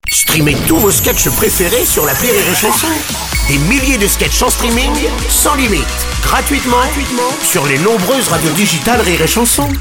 Streamez tous vos sketchs préférés sur l'appli Rire et Chanson. Des milliers de sketchs en streaming, sans limite, gratuitement sur les nombreuses radios digitales Rire et Chanson.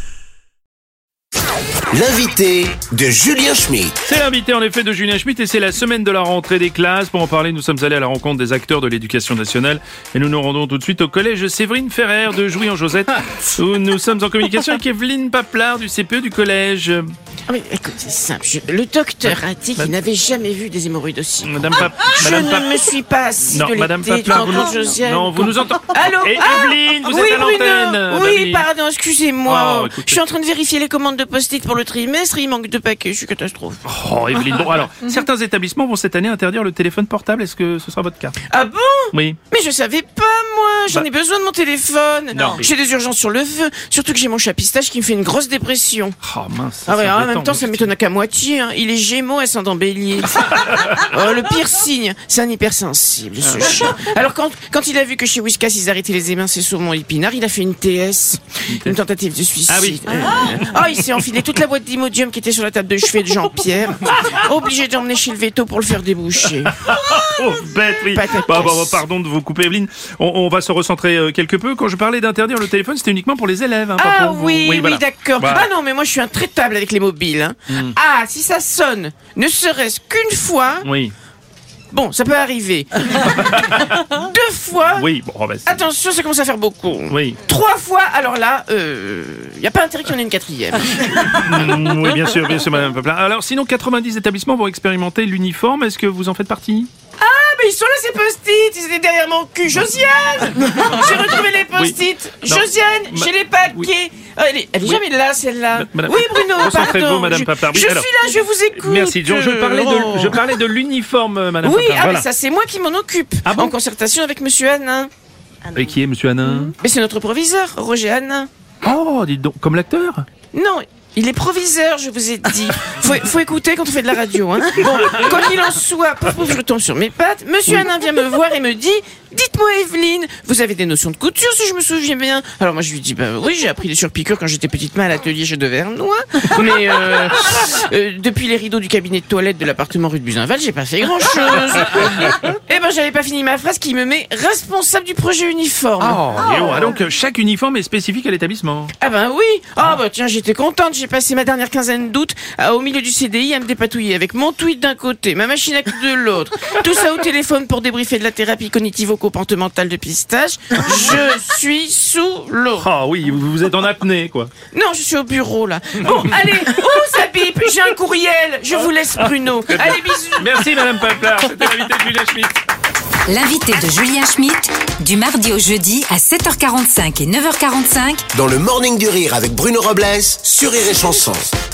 L'invité de Julien Schmitt. C'est l'invité en effet de Julien Schmitt et c'est la semaine de la rentrée des classes. Pour en parler, nous sommes allés à la rencontre des acteurs de l'éducation nationale et nous nous rendons tout de suite au collège Séverine Ferrer de Jouy-en-Josette où nous sommes en communication avec Evelyne Paplard du CPE du collège. Ah oui, écoute, c'est simple. Le docteur a dit qu'il n'avait jamais vu des hémorroïdes aussi. Je ne me suis pas assis de Madame l'été Paplard, devant Josiane. non, vous nous entendez. Allô? Et Evelyne, vous oui, êtes à l'antenne. Bruno. Oui, pardon, excusez-moi. Oh, écoutez. Je suis en train de vérifier les commandes de post-it pour le trimestre, il manque 2 paquets, je suis catastrophe. Oh, Evelyne. Bon, alors, certains établissements vont cette année interdire le téléphone portable. Est-ce que ce sera votre cas? Ah bon? Oui. Mais je savais pas, moi. J'en ai besoin de mon téléphone. Non, mais- J'ai des urgences sur le feu. Surtout que j'ai mon chat pistache qui me fait une grosse dépression. Oh mince. Ah ouais, c'est en embêtant, même temps, ça m'étonne qu'à moitié. Hein. Il est Gémeaux, ascendant Bélier. Oh, le pire signe, c'est un hypersensible, ce chat. Alors quand il a vu que chez Whiskas ils arrêtaient les émincés sur mon épinard, il a fait une TS, une tentative de suicide. Ah oui. Il s'est enfilé toute la boîte d'Imodium qui était sur la table de chevet de Jean-Pierre. Obligé d'emmener chez le veto pour le faire déboucher. Oh, bête, oui. Patate Bon, casse. pardon de vous couper, Evelyne. On va se recentrer quelque peu. Quand je parlais d'interdire le téléphone, c'était uniquement pour les élèves. Hein, pas Ah pour vous. oui, voilà. d'accord. Voilà. Ah non, mais moi je suis intraitable avec les mobiles. Hein. Ah, si ça sonne, ne serait-ce qu'une fois, Oui, bon, ça peut arriver. 2 fois, oui. Bon, bah, c'est- attention, ça commence à faire beaucoup. Oui. 3 fois, alors là, y a pas intérêt qu'il y en ait une 4e. Oui, bien sûr, Madame Paplard. Alors, sinon, 90 établissements vont expérimenter l'uniforme. Est-ce que vous en faites partie? Ah, mais ils sont là, ces post-it, ils étaient derrière mon cul. Josiane, j'ai retrouvé les post-it. Non. Josiane, j'ai les paquets. Oui. Elle est jamais là, celle-là. Madame- Oui, Bruno, Concentrez-vous, pardon. Madame Paplard. Oui, Je alors. suis là, je vous écoute. Merci. Je parlais de l'uniforme, Madame Oui, Paplard. ah, Voilà. mais ça, c'est moi qui m'en occupe. Ah bon En concertation avec Monsieur Hanin. Et qui est Monsieur Hanin? Mais c'est notre proviseur, Roger Hanin. Oh, dites donc, comme l'acteur? Non, il est proviseur, je vous ai dit. Faut écouter quand on fait de la radio. Hein. Bon, quoi qu'il en soit, pouf, je tombe sur mes pattes. Monsieur Hanin vient me voir et me dit: dites-moi, Evelyne, vous avez des notions de couture, si je me souviens bien. Alors moi, je lui dis: bah oui, j'ai appris les surpiqûres quand j'étais petite main à l'atelier chez Devernois. Mais depuis les rideaux du cabinet de toilette de l'appartement rue de Buzenval, j'ai pas fait grand-chose. Eh ben, j'avais pas fini ma phrase qui me met responsable du projet uniforme. Donc, chaque uniforme est spécifique à l'établissement. Ah ben oui. Ah bah tiens, j'étais contente. J'ai passé ma dernière quinzaine d'août au milieu du CDI à me dépatouiller avec mon tweet d'un côté, ma machine à coudre de l'autre. Tout ça au téléphone pour débriefer de la thérapie cognitivo-comportementale de pistache. Je suis sous l'eau. Ah oui, vous êtes en apnée, quoi. Non, je suis au bureau là. Bon, allez. Oh, ça pipe. J'ai un courriel. Je vous laisse, Bruno. Allez, bisous. Merci, Madame Paplard. C'était l'invité de Julien Schmitt. L'invité de Julien Schmitt, du mardi au jeudi à 7h45 et 9h45. Dans le Morning du Rire avec Bruno Robles sur Rire et Chanson.